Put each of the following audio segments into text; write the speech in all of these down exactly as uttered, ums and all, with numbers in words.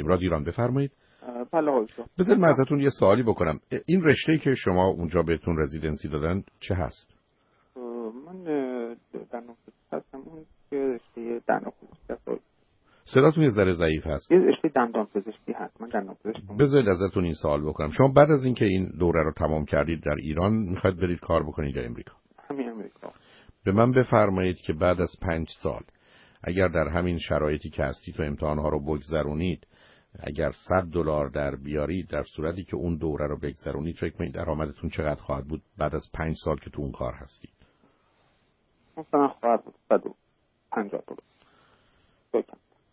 امارات ایران. بفرمایید. بله آقای دکتر. بذار من ازتون یه سوالی بکنم. این رشته‌ای که شما اونجا بهتون رزیدنسی دادن چه هست؟ من دندانپزشک هستم. اون که رشته دندانپزشکی هست. صداتون یه ذره ضعیف هست. یه رشته دندانپزشکی هست. من دندانپزشکم. بذارید ازتون این سوال بکنم. شما بعد از اینکه این دوره رو تمام کردید در ایران میخواید برید کار بکنید در امریکا؟ همین امریکا. به من بفرمایید که بعد از پنج سال اگر در همین شرایطی که هستید و امتحانها رو بگذرونید، اگر صد دلار در بیارید، در صورتی که اون دوره رو بگذرونید، فکر کنید درآمدتون چقدر خواهد بود بعد از پنج سال که تو اون کار هستید؟ مثلا خواهد بود صد و پنجاه دلار.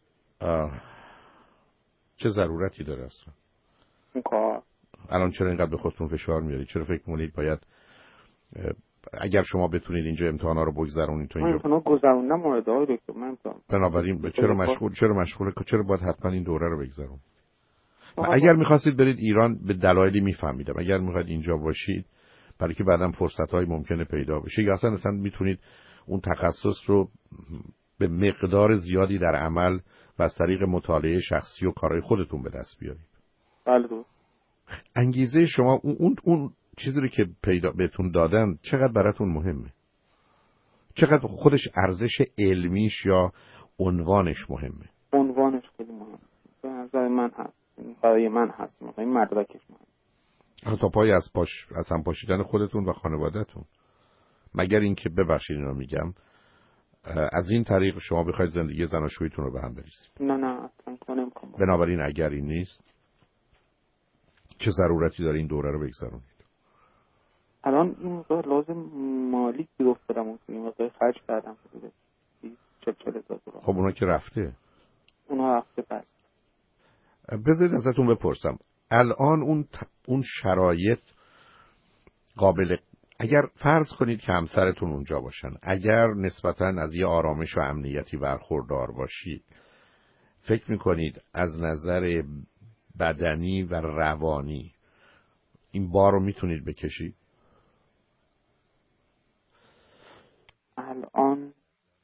چه ضرورتی داره اصلا این کار؟ الان چرا اینقدر به خودتون فشار میارید؟ چرا فکر می‌کنید باید اگر شما بتونید اینجا امتحانا رو بگذرونید تو اینجا؟ امتحانا گذروندم مورد آقای دکتر. من بنابراین چرا مشغول چرا مشغول چرا باید حتما این دوره رو بگذرونید؟ اگر می‌خواستید برید ایران به دلایلی میفهمیدم. اگر می‌خواید اینجا باشید برای که بعداً فرصت‌های ممکنه پیدا بشه یا اصلا اصلا میتونید اون تخصص رو به مقدار زیادی در عمل و از طریق مطالعه شخصی و کارهای خودتون به دست بیارید. بله دو. انگیزه شما اون اون, اون چیزی رو که پیدا بهتون دادن چقدر براتون مهمه؟ چقدر خودش ارزش علمیش یا عنوانش مهمه؟ عنوانش خیلی مهمه. به نظر من هست. برای من هست. مثلا این مدرکش مهمه. تا پای از پاش از هم پاشیدن خودتون و خانواده‌تون. مگر اینکه ببخشید اینو میگم از این طریق شما بخواید زندگی زناشوییتون رو به هم بریزید. نه نه اصلا نمی‌کنم. بنابراین اگر این نیست چه ضرورتی داره این دوره رو بگذرونید؟ الان این مقدار لازم مالی که افتادم اون این مقدار خرج کردم حدود چهل چهل هزار دلار. خب اونا که رفته. اونا رفته بعد. بذارید ازتون بپرسم الان اون ت... اون شرایط قابل اگر فرض کنید که همسرتون اونجا باشن، اگر نسبتاً از یه آرامش و امنیتی برخوردار باشید، فکر میکنید از نظر بدنی و روانی این بار رو میتونید بکشید؟ الان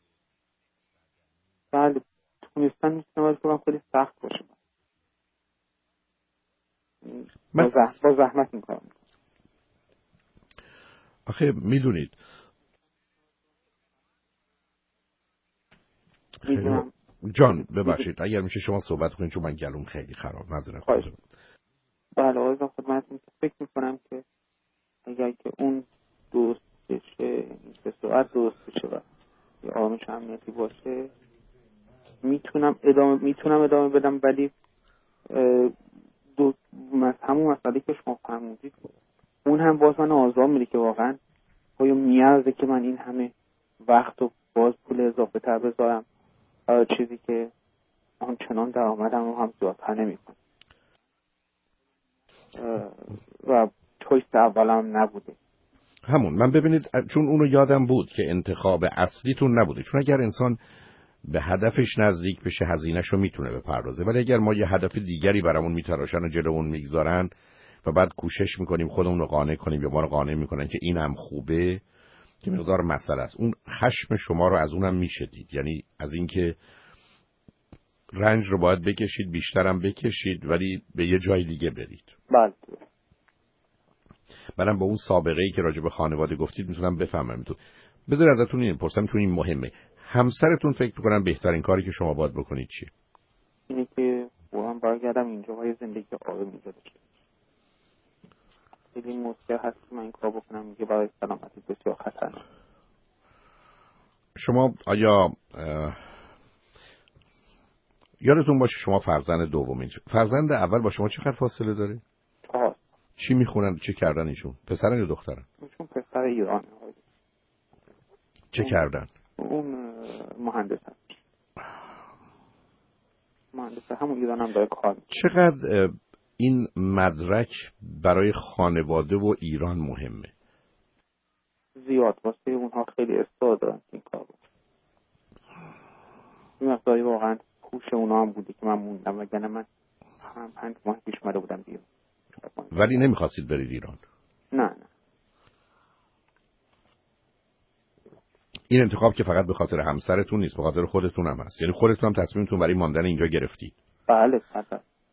بله تونستن میتونم ولی کنم خیلی سخت باشه. با, زح... با زحمت میکنم. آخه میدونید میدونم جان ببخشید اگر میشه شما صحبت کنید چون من گلوم خیلی خراب معذرت میخوام. بله آقای خدمتتون فکر میکنم که اگر که اون دوست بشه به سرعت درست بشه و یه آرامش امنیتی باشه میتونم ادامه میتونم ادامه بدم ولی دو همون مسئله که شما فرمودید اون هم باز من آزار میده که واقعا آیا میارزه که من این همه وقت و باز پول اضافه تر بذارم چیزی که آنچنان درآمدم رو هم زیادتر نمیکنه و چویس اولم نبوده. همون من ببینید چون اونو یادم بود که انتخاب اصلیتون نبوده، چون اگر انسان به هدفش نزدیک بشه هزینه‌شو میتونه بپردازه، ولی اگر ما یه هدف دیگری برامون میتراشن و جلومون میگذارن و بعد کوشش میکنیم خودمون رو قانع کنیم یا ما رو قانع میکنن که اینم خوبه که مقدار مسئله است. اون خشم شما رو از اونم میشدید، یعنی از اینکه رنج رو باید بکشید بیشترم بکشید ولی به یه جای دیگه برید. بله. منم با اون سابقه ای که راجع به خانواده گفتید میتونم بفهمم تو. بذار ازتون این پرسم چون این مهمه. همسرتون فکر می‌کنن بهترین کاری که شما باید بکنید چیه؟ اینه که واقعا برگردم اینجا و زندگی آروم اینجا داشته. خیلی مشکل هست که من این کار بکنم میگه برای سلامتی بسیار خطرناک. شما آیا یادتون باشه شما فرزند دومین، فرزند اول با شما چقدر فاصله داره؟ چهار. چی میخونن؟ چه کردن ایشون؟ پسرن یا دخترن؟ ایشون پسر ایرانه. چه اون کردن؟ اون مهندس هست. مهندس همون ایران هم داره کار. چقدر این مدرک برای خانواده و ایران مهمه؟ زیاد واسه اونها خیلی اصرار دارن این کار رو. این مقداری واقعا پوش اونا هم بوده که من موندم وگرنه من هم پنج ماه پیش اومده بودم بیرون. ولی نمیخواستید برید ایران؟ نه نه. این انتخاب که فقط به خاطر همسرتون نیست، به خاطر خودتون هم هست. یعنی خودتون هم تصمیمتون برای ماندن اینجا گرفتید. بله بله.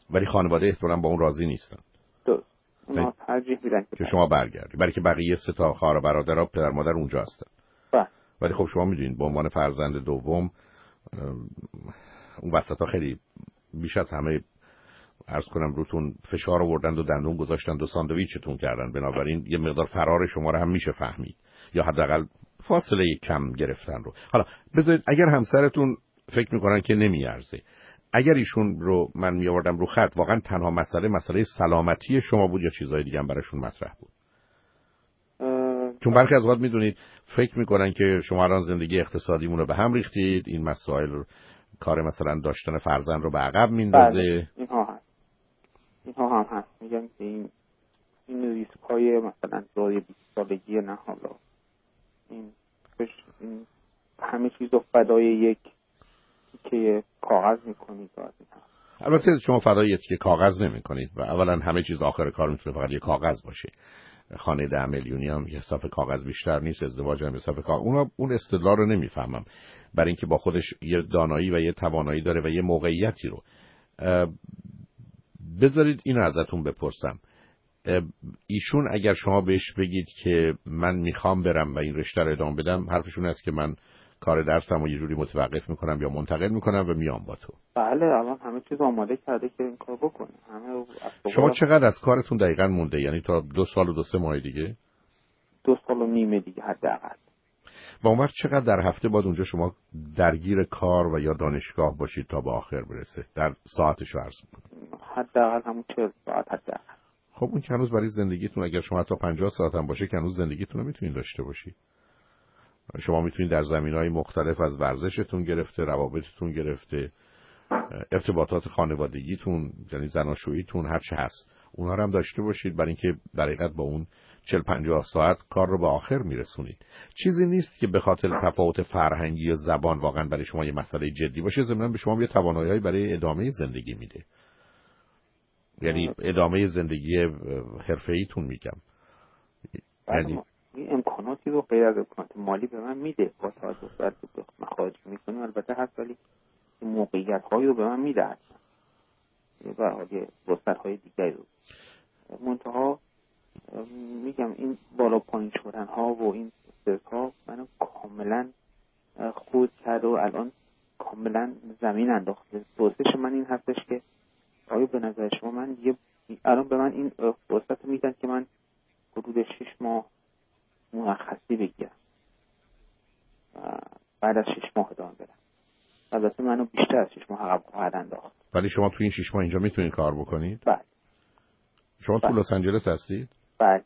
ولی خانواده احتمالاً با اون راضی نیستن. درست. اونا ترجیح میدن که شما برگردید، برای که بقیه سه تا خواهر و برادرها پدر مادر اونجا هستن. بله. ولی خب شما میدونید به عنوان فرزند دوم اون وسطا خیلی بیش از همه عرض کنم روتون فشار آوردند و دندون گذاشتند و ساندویچتون کردن، بنابراین یه مقدار فرار شما رو هم میشه فهمید، یا حداقل فاصله کم گرفتن رو. حالا بذارید اگر همسرتون فکر میکنن که نمیارزه، اگر ایشون رو من میآوردم رو خط، واقعا تنها مسئله مسئله سلامتی شما بود یا چیزای دیگه هم براشون مطرح بود؟ چون برخی از وقت میدونید فکر میکنن که شما الان زندگی اقتصادیمون رو به هم ریختید، این مسائل رو، کار مثلا داشتن فرزند رو به عقب میندازه. بله. اینها هست اینها هم هست میگن که این این ریسک های مثلا داری بیست سالگی نه حالا این, این همه چیز رو فدای یک که کاغذ میکنید. البته شما فدای یک که کاغذ نمیکنید و اولا همه چیز آخر کار میتونه فقط یه کاغذ باشه. خانه ده میلیونی هم یه صف کاغذ بیشتر نیست، ازدواج هم یه صف کاغذ. اونا اون استدلال رو نمیفهمم، برای اینکه با خودش یه دانایی و یه توانایی داره و یه موقعیتی رو. بذارید اینو ازتون بپرسم، ایشون اگر شما بهش بگید که من میخوام برم و این رشته رو ادامه بدم، حرفشون است که من کار درسم رو یه جوری متوقف میکنم یا منتقل میکنم و میام با تو. بله الان همه چیز آماده کرده که این کار بکنه. همه شما چقدر از کارتون دقیقاً مونده؟ یعنی تا دو سال و دو سه ماه دیگه؟ دو سال و نیمه دیگه حداقل. با اون وقت چقدر در هفته باید اونجا شما درگیر کار و یا دانشگاه باشید تا به آخر برسه؟ در ساعتش رو عرض میکنم. حداقل همون چهل ساعت حداقل. خب اون که هنوز برای زندگیتون، اگر شما تا پنجاه ساعت هم باشه که هنوز زندگیتون رو میتونید داشته باشید. شما میتونید در زمینهای مختلف از ورزشتون گرفته، روابطتون گرفته، ارتباطات خانوادگیتون، یعنی زناشوییتون، هر چه هست اونها رو هم داشته باشید، برای اینکه در حقیقت با اون چهل پنجاه ساعت کار رو به آخر میرسونید. چیزی نیست که به خاطر تفاوت فرهنگی یا زبان واقعا برای شما یه مسئله جدی باشه. ضمن به شما یه توانایی‌هایی برای ادامه زندگی میده، یعنی ادامه زندگی حرفه‌ایتون میگم. یعنی این امکاناتی رو غیر از امکانات مالی به من میده، با توجه بر مخارج میکنیم البته هست، ولی موقعیت هایی رو به من میده اصلا و حالی وسط های دیگری رو. منتها میگم این بالا پایین شدن ها و این استرس ها منو کاملا خود کرد و الان کاملا زمین انداخته. پرسش من این هستش که آیا به نظر شما من یه الان به من این فرصت میدن که من حدود شش ماه مرخصی بگیرم بعد از شش ماه ادامه بدم؟ البته منو بیشتر از شش ماه عقب خواهد انداخت. ولی شما تو این شش ماه اینجا میتونید کار بکنید؟ بله. شما تو لس آنجلس هستید؟ بله.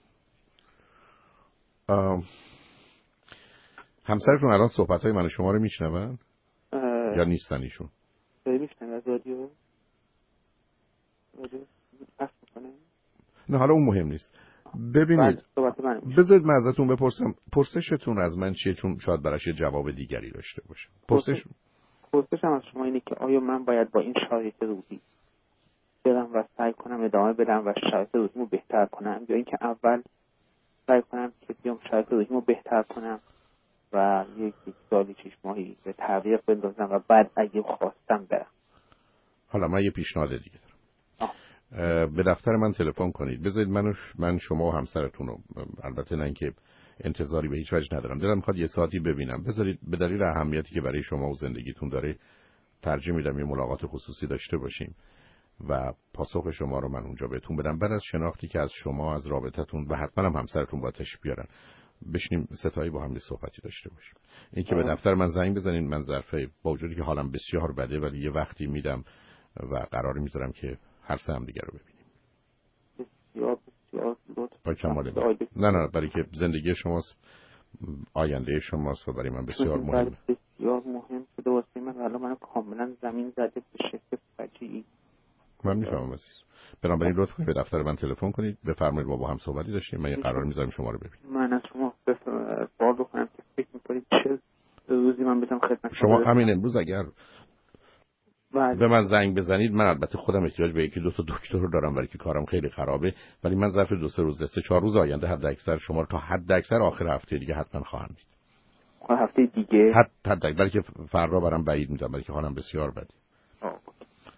همسرتون الان صحبت‌های من و شما رو میشنون یا نیستن ایشون؟ میشنون از رادیو؟ رادیو پخش میکنه؟ نه حالا اون مهم نیست. ببینید بذارید من ازتون بپرسم، پرسشتون از من چیه؟ چون شاید براش جواب دیگری داشته باشه. پرسش پرسشم از شما اینه که آیا من باید با این شرایط روزی برم و سعی کنم ادامه بدم و شرایط روزیمو بهتر کنم، یا اینکه اول سعی کنم که بیام شرایط روزیمو بهتر کنم و یک سالی شش ماهی به تعویق بندازم و بعد اگه خواستم برم؟ حالا من یه پیشنهاد دیگه دارم. به دفتر من تلفن کنید، بذارید من من شما و همسرتون رو، البته نه اینکه انتظاری به هیچ وجه ندارم، دلم میخواد یه ساعتی ببینم، بذارید به دلیل اهمیتی که برای شما و زندگیتون داره ترجیح میدم یه ملاقات خصوصی داشته باشیم و پاسخ شما رو من اونجا بهتون بدم. بعد از شناختی که از شما، از رابطتون و حتما هم همسرتون با تشریف بیارن، بشینیم ستایی با هم یه صحبتی داشته باشیم. این که به دفتر من زنگ بزنین، من ظرفه با وجودی که حالم بسیار بده ولی یه وقتی میدم و قراری میذارم که هر سه هم دیگه رو ببینیم. بسیار بسیار با کمال میل. نه نه برای که زندگی شماست، آینده شماست و برای من بسیار مهمه. بسیار مهم شده واسه من. الان من کاملا زمین زده به شکل فجیعی. من میفهمم عزیز. بنابراین لطفاً به دفتر من تلفن کنید، بفرمایید با با هم صحبتی داشتیم، من یه قرار میذارم شما رو ببینم. من از شما سوال بکنم که فکر می‌کنید چه روزی من بتونم خدمت شما همین امروز اگر به من زنگ بزنید، من البته خودم احتیاج به یکی دو تا دکتر رو دارم برای که کارم خیلی خرابه، ولی من ظرف دو سه روز سه چهار روز آینده حد اکثر شما رو تا حد اکثر آخر هفته دیگه حتما خواهم دید. هفته دیگه؟ حد حد برای که فردا برام بعید میدونم، برای که حالم بسیار بده.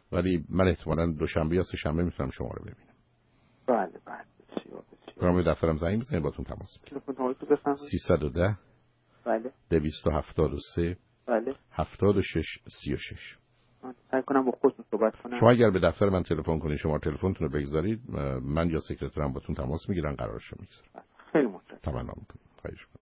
ولی من احتمالاً دوشنبه یا سه شنبه میتونم شما رو ببینم. بله بله بسیار بسیار. برام دفترم زنگ بزنید باتون تماس بگیرم. تلفن هایتون بفرمایید. سیصد و ده بله دویست و هفتاد و سه بله هفتاد و شش سی و شش. من سعی کنم با خودتون صحبت کنم. شما اگر به دفتر من تلفن کنید، شما تلفنتون رو بگذارید، من یا سکرترم باتون تماس میگیرن، قرارش رو میگذارم. خیلی متشکرم. تمنا میکنم. خواهش می‌کنم.